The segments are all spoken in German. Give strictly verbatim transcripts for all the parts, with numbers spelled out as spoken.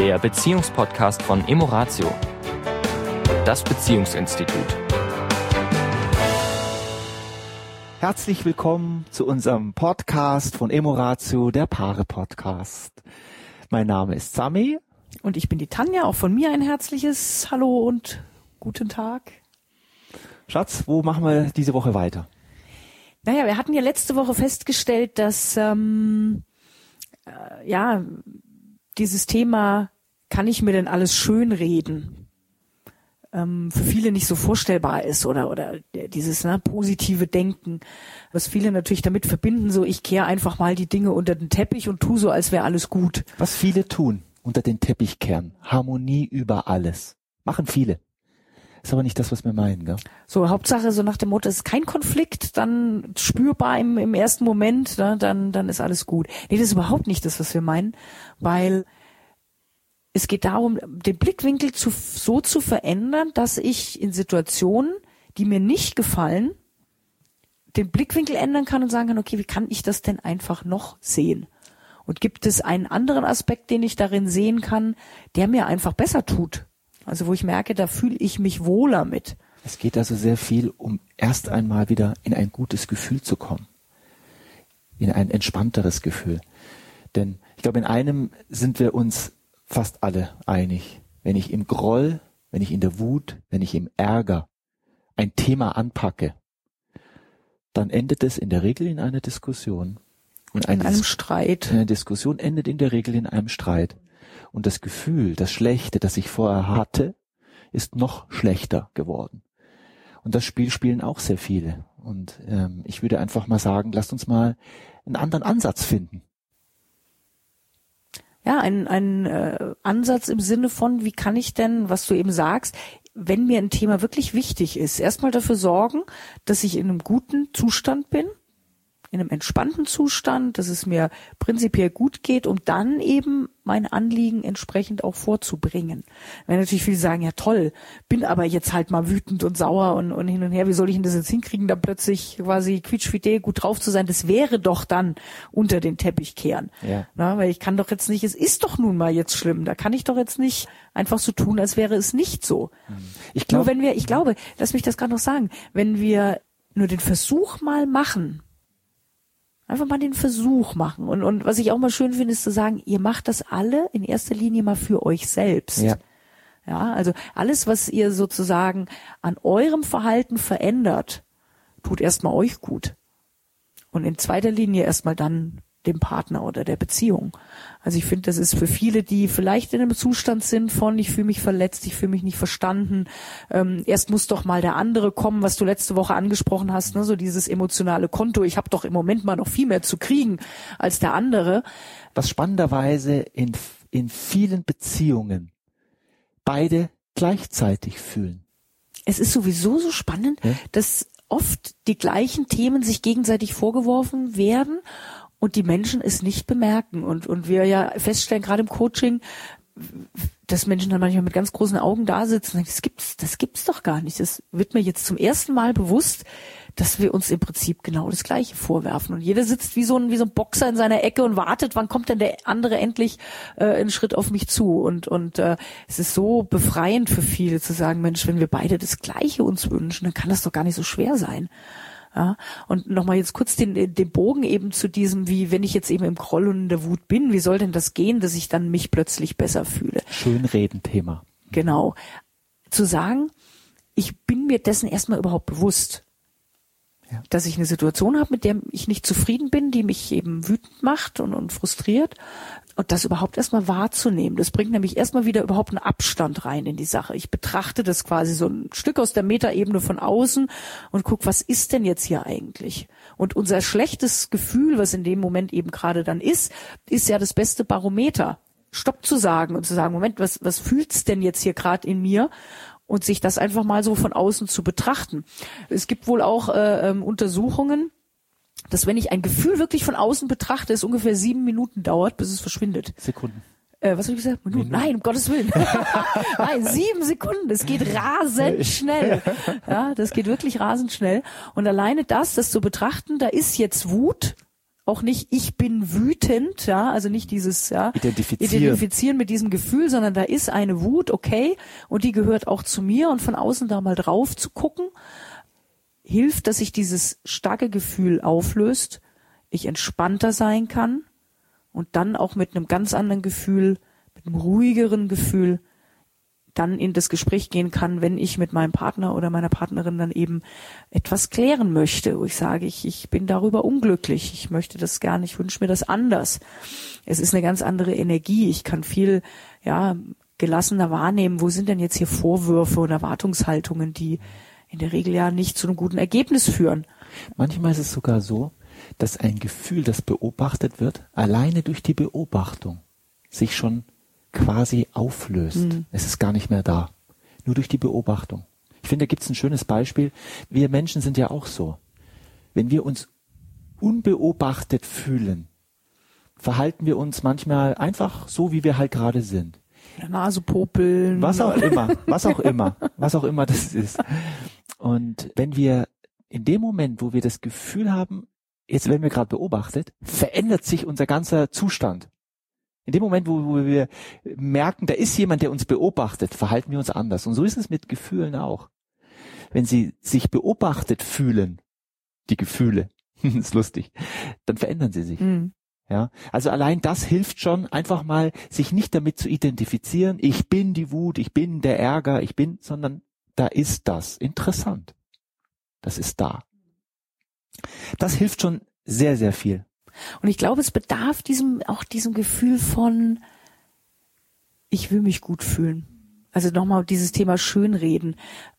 der Beziehungspodcast von Emoratio, das Beziehungsinstitut. Herzlich willkommen zu unserem Podcast von Emoratio, der Paare-Podcast. Mein Name ist Sami. Und ich bin die Tanja, auch von mir ein herzliches Hallo und guten Tag. Schatz, wo machen wir diese Woche weiter? Naja, wir hatten ja letzte Woche festgestellt, dass ähm, äh, ja dieses Thema, kann ich mir denn alles schönreden, ähm, für viele nicht so vorstellbar ist oder oder dieses ne, positive Denken, was viele natürlich damit verbinden, so ich kehre einfach mal die Dinge unter den Teppich und tu so, als wäre alles gut. Was viele tun, unter den Teppich kehren, Harmonie über alles, machen viele. Ist aber nicht das, was wir meinen, gell? So, Hauptsache, so nach dem Motto, es ist kein Konflikt, dann spürbar im, im ersten Moment, ne, dann, dann ist alles gut. Nee, das ist überhaupt nicht das, was wir meinen, weil es geht darum, den Blickwinkel zu, so zu verändern, dass ich in Situationen, die mir nicht gefallen, den Blickwinkel ändern kann und sagen kann, okay, wie kann ich das denn einfach noch sehen? Und gibt es einen anderen Aspekt, den ich darin sehen kann, der mir einfach besser tut? Also wo ich merke, da fühle ich mich wohler mit. Es geht also sehr viel um erst einmal wieder in ein gutes Gefühl zu kommen. In ein entspannteres Gefühl. Denn ich glaube, in einem sind wir uns fast alle einig. Wenn ich im Groll, wenn ich in der Wut, wenn ich im Ärger ein Thema anpacke, dann endet es in der Regel in einer Diskussion. Und eine in einem Dis- Streit. Eine Diskussion endet in der Regel in einem Streit. Und das Gefühl, das Schlechte, das ich vorher hatte, ist noch schlechter geworden. Und das Spiel spielen auch sehr viele. Und ähm, ich würde einfach mal sagen, lasst uns mal einen anderen Ansatz finden. Ja, ein, ein äh, Ansatz im Sinne von, wie kann ich denn, was du eben sagst, wenn mir ein Thema wirklich wichtig ist, erstmal dafür sorgen, dass ich in einem guten Zustand bin, in einem entspannten Zustand, dass es mir prinzipiell gut geht, um dann eben mein Anliegen entsprechend auch vorzubringen. Wenn natürlich viele sagen, ja toll, bin aber jetzt halt mal wütend und sauer und, und hin und her, wie soll ich denn das jetzt hinkriegen, da plötzlich quasi quietschfidel gut drauf zu sein, das wäre doch dann unter den Teppich kehren. Ja. Na, weil ich kann doch jetzt nicht, es ist doch nun mal jetzt schlimm, da kann ich doch jetzt nicht einfach so tun, als wäre es nicht so. Ich glaub, Nur wenn wir, ich glaube, lass mich das gerade noch sagen, wenn wir nur den Versuch mal machen, einfach mal den Versuch machen. Und, und was ich auch mal schön finde, ist zu sagen, ihr macht das alle in erster Linie mal für euch selbst. Ja. Ja, also alles, was ihr sozusagen an eurem Verhalten verändert, tut erstmal euch gut. Und in zweiter Linie erstmal dann dem Partner oder der Beziehung. Also ich finde, das ist für viele, die vielleicht in einem Zustand sind von, ich fühle mich verletzt, ich fühle mich nicht verstanden, ähm, erst muss doch mal der andere kommen, was du letzte Woche angesprochen hast, ne, so dieses emotionale Konto, ich habe doch im Moment mal noch viel mehr zu kriegen als der andere. Was spannenderweise in, in vielen Beziehungen beide gleichzeitig fühlen. Es ist sowieso so spannend, ja? dass oft die gleichen Themen sich gegenseitig vorgeworfen werden und die Menschen es nicht bemerken. Und, und wir ja feststellen, gerade im Coaching, dass Menschen dann manchmal mit ganz großen Augen da sitzen und sagen, das gibt's, das gibt's doch gar nicht. Das wird mir jetzt zum ersten Mal bewusst, dass wir uns im Prinzip genau das Gleiche vorwerfen. Und jeder sitzt wie so ein, wie so ein Boxer in seiner Ecke und wartet, wann kommt denn der andere endlich äh, einen Schritt auf mich zu. Und, und äh, es ist so befreiend für viele zu sagen, Mensch, wenn wir beide das Gleiche uns wünschen, dann kann das doch gar nicht so schwer sein. Ja, und nochmal jetzt kurz den, den Bogen eben zu diesem, wie wenn ich jetzt eben im Groll und in der Wut bin, wie soll denn das gehen, dass ich dann mich plötzlich besser fühle? Schönreden-Thema. Genau. Zu sagen, ich bin mir dessen erstmal überhaupt bewusst, ja, dass ich eine Situation habe, mit der ich nicht zufrieden bin, die mich eben wütend macht und, und frustriert. Und das überhaupt erstmal wahrzunehmen. Das bringt nämlich erstmal wieder überhaupt einen Abstand rein in die Sache. Ich betrachte das quasi so ein Stück aus der Metaebene von außen und guck, was ist denn jetzt hier eigentlich? Und unser schlechtes Gefühl, was in dem Moment eben gerade dann ist, ist ja das beste Barometer. Stopp zu sagen und zu sagen, Moment, was, was fühlt's denn jetzt hier gerade in mir? Und sich das einfach mal so von außen zu betrachten. Es gibt wohl auch äh, ähm, Untersuchungen, dass wenn ich ein Gefühl wirklich von außen betrachte, es ungefähr sieben Minuten dauert, bis es verschwindet. Sekunden. Äh, was habe ich gesagt? Minuten? Minuten? Nein, um Gottes Willen. Nein, sieben Sekunden. Das geht rasend schnell. Ja, das geht wirklich rasend schnell. Und alleine das, das zu betrachten, da ist jetzt Wut auch nicht, ich bin wütend, ja, also nicht dieses, ja, identifizieren. identifizieren mit diesem Gefühl, sondern da ist eine Wut, okay, und die gehört auch zu mir, und von außen da mal drauf zu gucken, hilft, dass sich dieses starke Gefühl auflöst, ich entspannter sein kann und dann auch mit einem ganz anderen Gefühl, mit einem ruhigeren Gefühl dann in das Gespräch gehen kann, wenn ich mit meinem Partner oder meiner Partnerin dann eben etwas klären möchte, wo ich sage, ich, ich bin darüber unglücklich, ich möchte das gerne, ich wünsche mir das anders. Es ist eine ganz andere Energie, ich kann viel, ja, gelassener wahrnehmen, wo sind denn jetzt hier Vorwürfe und Erwartungshaltungen, die in der Regel ja nicht zu einem guten Ergebnis führen. Manchmal ist es sogar so, dass ein Gefühl, das beobachtet wird, alleine durch die Beobachtung sich schon quasi auflöst. Mhm. Es ist gar nicht mehr da. Nur durch die Beobachtung. Ich finde, da gibt es ein schönes Beispiel. Wir Menschen sind ja auch so. Wenn wir uns unbeobachtet fühlen, verhalten wir uns manchmal einfach so, wie wir halt gerade sind. Der Nase popeln. Was auch immer, was auch immer, was auch immer das ist. Und wenn wir in dem Moment, wo wir das Gefühl haben, jetzt werden wir gerade beobachtet, verändert sich unser ganzer Zustand. In dem Moment, wo, wo wir merken, da ist jemand, der uns beobachtet, verhalten wir uns anders. Und so ist es mit Gefühlen auch. Wenn sie sich beobachtet fühlen, die Gefühle, ist lustig, dann verändern sie sich. Mhm. Ja, also allein das hilft schon, einfach mal sich nicht damit zu identifizieren, ich bin die Wut, ich bin der Ärger, ich bin, sondern da ist das. Interessant. Das ist da. Das hilft schon sehr, sehr viel. Und ich glaube, es bedarf diesem, auch diesem Gefühl von, ich will mich gut fühlen. Also nochmal dieses Thema Schönreden.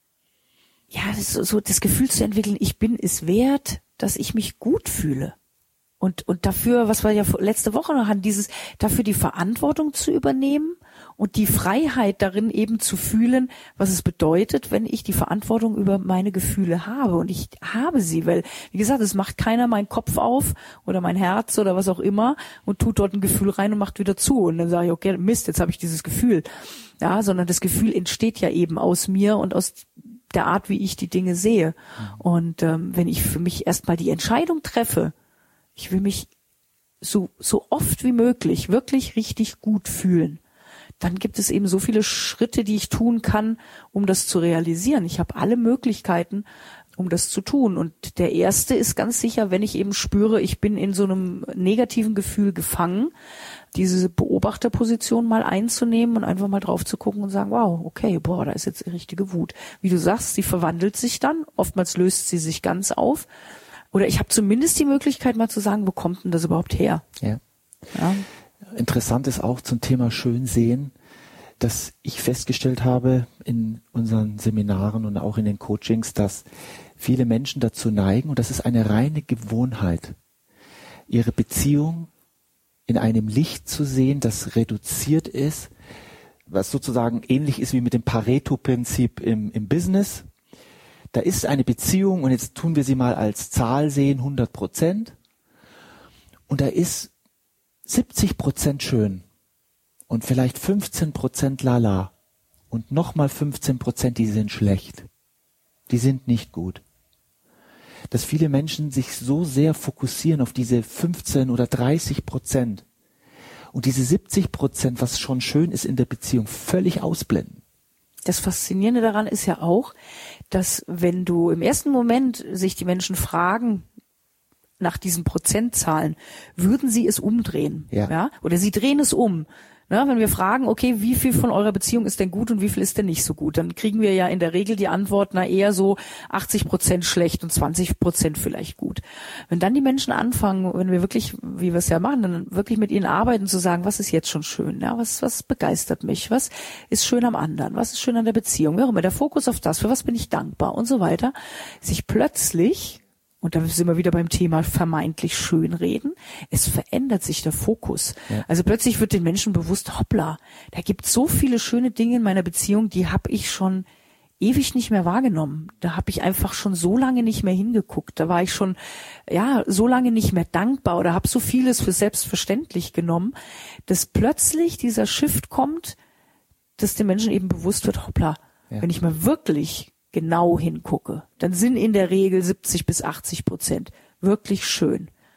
Ja, das so, so das Gefühl zu entwickeln, ich bin es wert, dass ich mich gut fühle. Und, und dafür, was wir ja letzte Woche noch hatten, dieses, dafür die Verantwortung zu übernehmen und die Freiheit darin eben zu fühlen, was es bedeutet, wenn ich die Verantwortung über meine Gefühle habe. Und ich habe sie, weil, wie gesagt, es macht keiner meinen Kopf auf oder mein Herz oder was auch immer und tut dort ein Gefühl rein und macht wieder zu. Und dann sage ich, okay, Mist, jetzt habe ich dieses Gefühl. Ja, sondern das Gefühl entsteht ja eben aus mir und aus der Art, wie ich die Dinge sehe. Und ähm, wenn ich für mich erstmal die Entscheidung treffe, ich will mich so, so oft wie möglich wirklich richtig gut fühlen, dann gibt es eben so viele Schritte, die ich tun kann, um das zu realisieren. Ich habe alle Möglichkeiten, um das zu tun. Und der erste ist ganz sicher, wenn ich eben spüre, ich bin in so einem negativen Gefühl gefangen, diese Beobachterposition mal einzunehmen und einfach mal drauf zu gucken und sagen, wow, okay, boah, da ist jetzt die richtige Wut. Wie du sagst, sie verwandelt sich dann, oftmals löst sie sich ganz auf. Oder ich habe zumindest die Möglichkeit, mal zu sagen, wo kommt denn das überhaupt her? Ja. Ja. Interessant ist auch zum Thema Schönsehen, dass ich festgestellt habe in unseren Seminaren und auch in den Coachings, dass viele Menschen dazu neigen, und das ist eine reine Gewohnheit, ihre Beziehung in einem Licht zu sehen, das reduziert ist, was sozusagen ähnlich ist wie mit dem Pareto-Prinzip im, im Business. Da ist eine Beziehung und jetzt tun wir sie mal als Zahl sehen, hundert Prozent. Und da ist siebzig Prozent schön und vielleicht fünfzehn Prozent lala und nochmal fünfzehn Prozent, die sind schlecht. Die sind nicht gut. Dass viele Menschen sich so sehr fokussieren auf diese fünfzehn oder dreißig Prozent und diese siebzig Prozent, was schon schön ist in der Beziehung, völlig ausblenden. Das Faszinierende daran ist ja auch, dass wenn du im ersten Moment sich die Menschen fragen nach diesen Prozentzahlen, würden sie es umdrehen, ja, ja? Oder sie drehen es um. Na, wenn wir fragen, okay, wie viel von eurer Beziehung ist denn gut und wie viel ist denn nicht so gut, dann kriegen wir ja in der Regel die Antwort, na eher so achtzig Prozent schlecht und zwanzig Prozent vielleicht gut. Wenn dann die Menschen anfangen, wenn wir wirklich, wie wir es ja machen, dann wirklich mit ihnen arbeiten, zu sagen, was ist jetzt schon schön, ja, was, was begeistert mich, was ist schön am anderen, was ist schön an der Beziehung, wie auch immer, der Fokus auf das, für was bin ich dankbar und so weiter, sich plötzlich, und da sind wir wieder beim Thema vermeintlich schönreden, es verändert sich der Fokus. Ja. Also plötzlich wird den Menschen bewusst, hoppla, da gibt es so viele schöne Dinge in meiner Beziehung, die habe ich schon ewig nicht mehr wahrgenommen. Da habe ich einfach schon so lange nicht mehr hingeguckt. Da war ich schon ja so lange nicht mehr dankbar oder habe so vieles für selbstverständlich genommen, dass plötzlich dieser Shift kommt, dass den Menschen eben bewusst wird, hoppla, ja, wenn ich mal wirklich genau hingucke, dann sind in der Regel siebzig bis achtzig Prozent wirklich schön.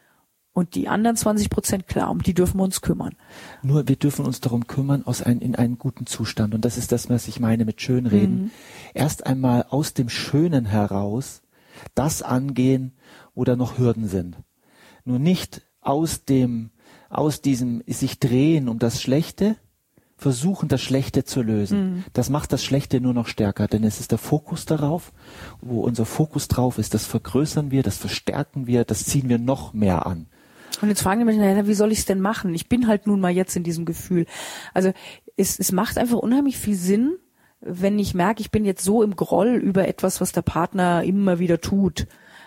Und die anderen zwanzig Prozent, klar, um die dürfen wir uns kümmern. Nur wir dürfen uns darum kümmern, aus ein, in einen guten Zustand. Und das ist das, was ich meine mit Schönreden. Mhm. Erst einmal aus dem Schönen heraus das angehen, wo da noch Hürden sind. Nur nicht aus dem, aus diesem sich drehen um das Schlechte, versuchen, das Schlechte zu lösen. Mhm. Das macht das Schlechte nur noch stärker, denn es ist der Fokus darauf. Wo unser Fokus drauf ist, das vergrößern wir, das verstärken wir, das ziehen wir noch mehr an. Und jetzt fragen die Menschen, na, wie soll ich es denn machen? Ich bin halt nun mal jetzt in diesem Gefühl. Also es, es macht einfach unheimlich viel Sinn, wenn ich merke, ich bin jetzt so im Groll über etwas, was der Partner immer wieder tut.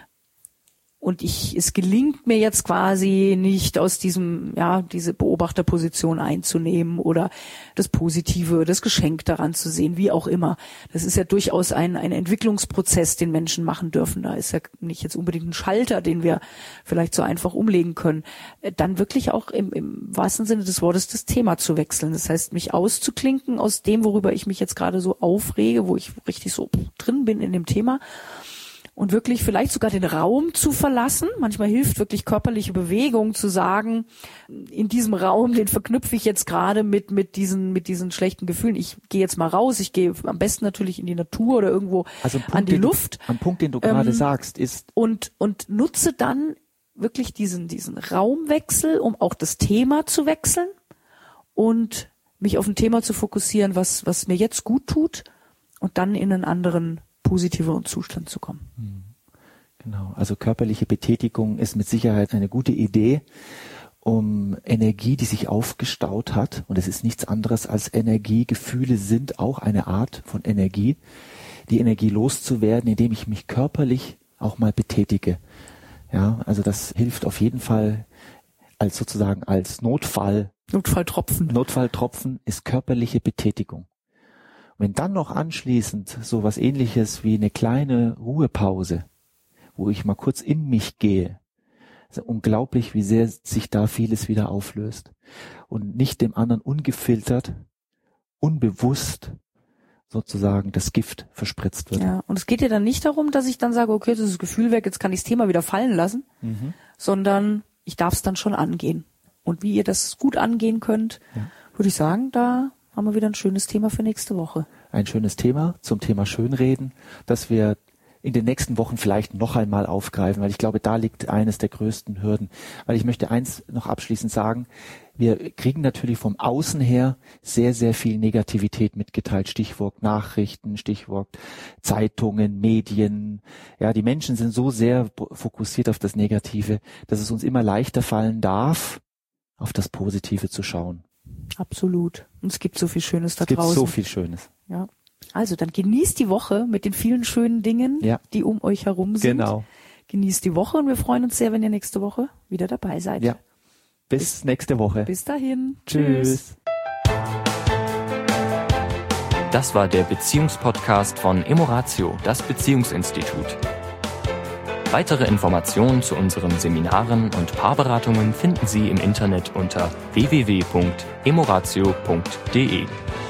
Und ich, es gelingt mir jetzt quasi nicht aus diesem, ja, diese Beobachterposition einzunehmen oder das Positive, das Geschenk daran zu sehen, wie auch immer. Das ist ja durchaus ein, ein Entwicklungsprozess, den Menschen machen dürfen. Da ist ja nicht jetzt unbedingt ein Schalter, den wir vielleicht so einfach umlegen können. Dann wirklich auch im, im wahrsten Sinne des Wortes das Thema zu wechseln. Das heißt, mich auszuklinken aus dem, worüber ich mich jetzt gerade so aufrege, wo ich richtig so drin bin in dem Thema. Und wirklich vielleicht sogar den Raum zu verlassen. Manchmal hilft wirklich körperliche Bewegung zu sagen, in diesem Raum, den verknüpfe ich jetzt gerade mit mit diesen mit diesen schlechten Gefühlen. Ich gehe jetzt mal raus, ich gehe am besten natürlich in die Natur oder irgendwo also Punkt, an die Luft. Du, am Punkt, den du ähm, gerade sagst, ist und und nutze dann wirklich diesen diesen Raumwechsel, um auch das Thema zu wechseln und mich auf ein Thema zu fokussieren, was was mir jetzt gut tut und dann in einen anderen positiveren Zustand zu kommen. Genau, also körperliche Betätigung ist mit Sicherheit eine gute Idee, um Energie, die sich aufgestaut hat, und es ist nichts anderes als Energie, Gefühle sind auch eine Art von Energie, die Energie loszuwerden, indem ich mich körperlich auch mal betätige. Ja, also das hilft auf jeden Fall als sozusagen als Notfall. Notfalltropfen. Notfalltropfen ist körperliche Betätigung. Wenn dann noch anschließend so was Ähnliches wie eine kleine Ruhepause, wo ich mal kurz in mich gehe, ist unglaublich, wie sehr sich da vieles wieder auflöst und nicht dem anderen ungefiltert, unbewusst sozusagen das Gift verspritzt wird. Ja, und es geht ja dann nicht darum, dass ich dann sage, okay, jetzt ist das Gefühl weg, jetzt kann ich das Thema wieder fallen lassen, mhm. sondern ich darf es dann schon angehen. Und wie ihr das gut angehen könnt, ja. würde ich sagen, da haben wir wieder ein schönes Thema für nächste Woche. Ein schönes Thema zum Thema Schönreden, das wir in den nächsten Wochen vielleicht noch einmal aufgreifen, weil ich glaube, da liegt eines der größten Hürden. Weil ich möchte eins noch abschließend sagen, wir kriegen natürlich vom Außen her sehr, sehr viel Negativität mitgeteilt. Stichwort Nachrichten, Stichwort Zeitungen, Medien. Ja, die Menschen sind so sehr fokussiert auf das Negative, dass es uns immer leichter fallen darf, auf das Positive zu schauen. Absolut. Und es gibt so viel Schönes da draußen. Es gibt draußen. so viel Schönes. Ja. Also dann genießt die Woche mit den vielen schönen Dingen, ja. die um euch herum sind. Genau. Genießt die Woche und wir freuen uns sehr, wenn ihr nächste Woche wieder dabei seid. Ja. Bis, bis nächste Woche. Bis dahin. Tschüss. Das war der Beziehungspodcast von Emoratio, das Beziehungsinstitut. Weitere Informationen zu unseren Seminaren und Paarberatungen finden Sie im Internet unter w w w punkt emoratio punkt d e.